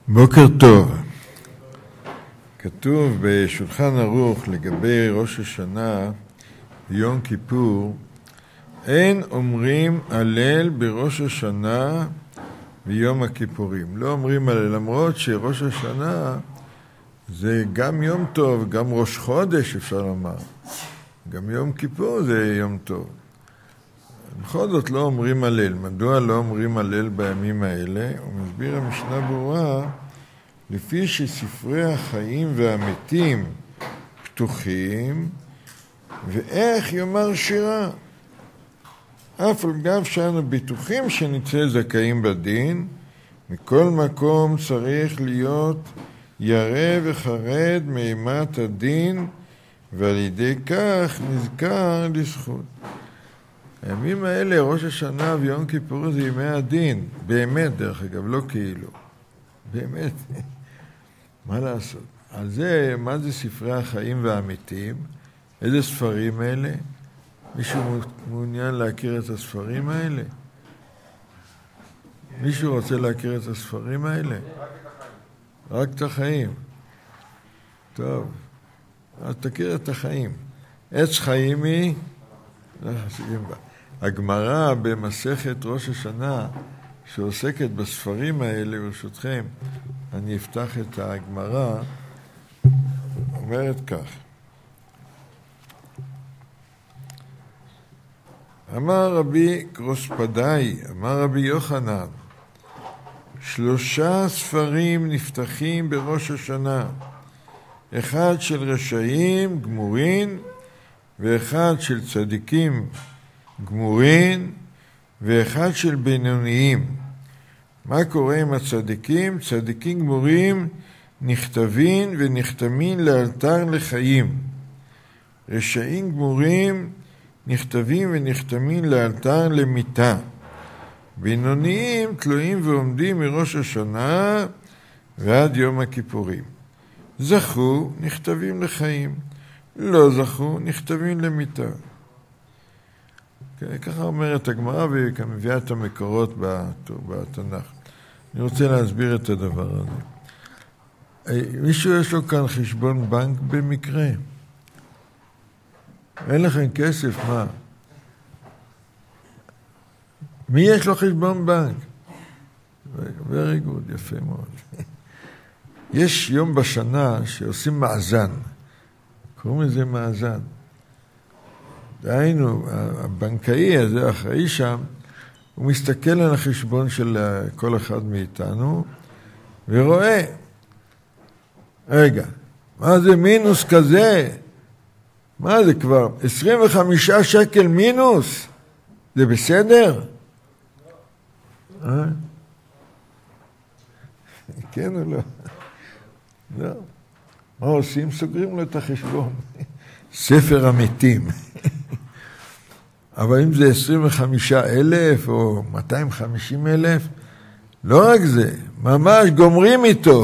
בוקר טוב. כתוב בשולחן ערוך לגבי ראש השנה ויום כיפור, אין אומרים הלל בראש השנה ויום הכיפורים. לא אומרים הלל, למרות שראש השנה זה גם יום טוב, גם ראש חודש אפשר לומר. גם יום כיפור זה יום טוב. בכל זאת לא אומרים הלל. מדוע לא אומרים הלל בימים האלה? הוא מסביר המשנה ברורה, לפי שספרי החיים והמתים פתוחים, ואיך יאמר שירה. אף על גב שאנו בטוחים שנצא זכאים בדין, מכל מקום צריך להיות ירא וחרד מאימת הדין, ועל ידי כך נזכר לזכות. הימים האלה, ראש השנה ויום כיפור, זה ימי הדין. באמת, דרך אגב, לא כאילו. באמת. מה לעשות? על זה, מה זה ספרי החיים והמתים? איזה ספרים אלה? מישהו מעוניין להכיר את הספרים האלה? מישהו רוצה להכיר את הספרים האלה? רק את החיים. טוב, אז תכיר את החיים. עץ חיים היא? הגמרא במסכת ראש השנה שעוסקת בספרים האלה, ברשותכם, אני אפתח את הגמרא, אומרת כך. אמר רבי קרוספדאי, אמר רבי יוחנן, 3 ספרים נפתחים בראש השנה, אחד של רשעים גמורין, ואחד של צדיקים גמורין, ואחד של בינוניים. מה קורה עם הצדיקים? צדיקים גמורים נכתבים ונחתמים לאלתר לחיים. רשעים גמורים נכתבים ונחתמים לאלתר למיתה. בינוניים תלויים ועומדים מראש השנה ועד יום הכיפורים. זכו, נכתבים לחיים. לא זכו, נכתבים למיתה. ככה אומרת הגמרא, והיא מביאה את המקורות בתנ"ך. אני רוצה להסביר את הדבר הזה. מישהו יש לו כאן חשבון בנק במקרה? אין לכם כסף, מה? מי יש לו חשבון בנק? very good, יפה מאוד. יש יום בשנה שעושים מאזן. קוראים לזה מאזן. דהיינו, הבנקאי הזה, אחראי שם, הוא מסתכל על החשבון של כל אחד מאיתנו, ורואה, רגע, מה זה מינוס כזה? מה זה כבר? 25 שקל מינוס? זה בסדר? כן או לא? לא. מה עושים? סוגרים לו את החשבון. ספר המתים. אבל אם זה 25,000 או 250,000, לא רק זה, ממש גומרים איתו.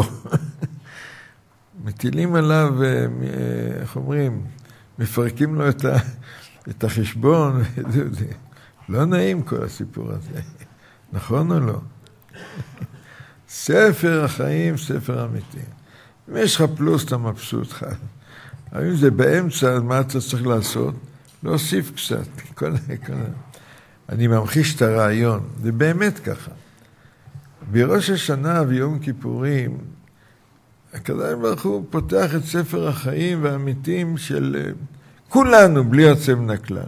מטילים עליו, איך אומרים, מפרקים לו את החשבון. לא נעים כל הסיפור הזה. נכון או לא? ספר החיים, ספר המתים. אם יש לך פלוס, אתה מבסוט לך. אבל אם זה באמצע, מה אתה צריך לעשות? להוסיף קצת. אני ממחיש את הרעיון. זה באמת ככה. בראש השנה ויום כיפורים, הקדוש ברוך הוא פותח את ספר החיים והמתים של כולנו, בלי יוצא מן הכלל.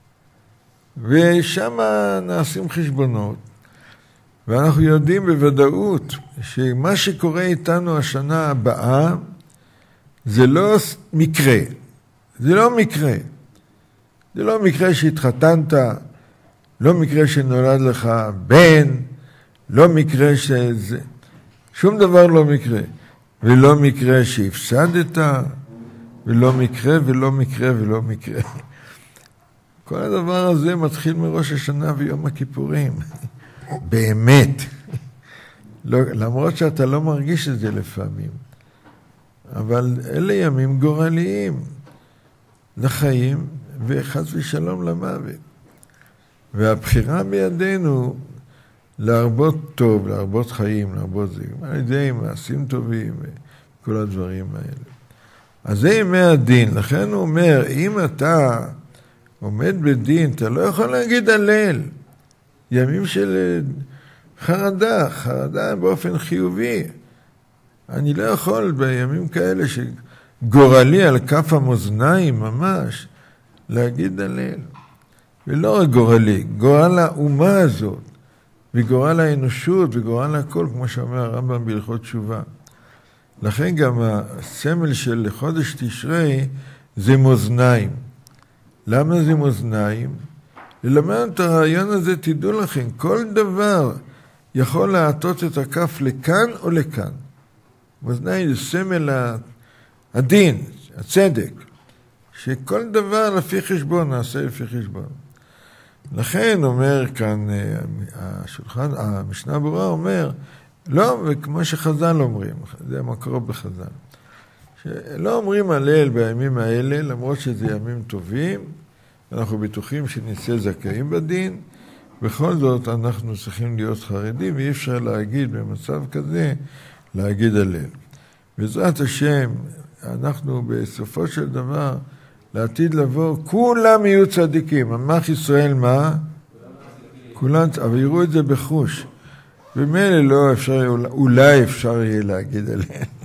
ושם נעשים חשבונות. ואנחנו יודעים בוודאות שמה שקורה איתנו השנה הבאה, זה לא מקרה. זה לא מקרה. זה לא מקרה שהתחתנת, לא מקרה שנולד לך בן, לא מקרה שזה... שום דבר לא מקרה. ולא מקרה שהפסדת, ולא מקרה, ולא מקרה, ולא מקרה. כל הדבר הזה מתחיל מראש השנה ויום הכיפורים. באמת. לא, למרות שאתה לא מרגיש את זה לפעמים. אבל אלה ימים גורליים. לחיים וחס ושלום למוות. והבחירה בידינו להרבות טוב, להרבות חיים, להרבות זה, על ידי מעשים טובים וכל הדברים האלה. אז זה ימי הדין, לכן הוא אומר, אם אתה עומד בדין, אתה לא יכול להגיד הלל. ימים של חרדה באופן חיובי. אני לא יכול בימים כאלה שגורלי על כף המאזניים ממש, להגיד הלל. ולא רק גורלי, גורל האומה הזאת, וגורל האנושות, וגורל הכל, כמו שאומר הרמב"ם בהלכות תשובה. לכן גם הסמל של חודש תשרי זה מאזניים. למה זה מאזניים? ללמד את הרעיון הזה, תדעו לכם, כל דבר יכול להטות את הכף לכאן או לכאן. מאזניים זה סמל הדין, הצדק, שכל דבר לפי חשבון, נעשה לפי חשבון. לכן אומר כאן, המשנה ברורה אומר, לא, וכמו שחז"ל אומרים, זה המקור בחז"ל, שלא אומרים הלל בימים האלה, למרות שזה ימים טובים, אנחנו בטוחים שנצא זכאים בדין, בכל זאת אנחנו צריכים להיות חרדים, ואי אפשר להגיד במצב כזה, להגיד הלל. בעזרת השם, אנחנו בסופו של דבר, לעתיד לבוא, כולם יהיו צדיקים. עמך ישראל מה? כולם, אבל יראו את זה בחוש. במילא לא אפשר, אולי אפשר יהיה להגיד עליהם.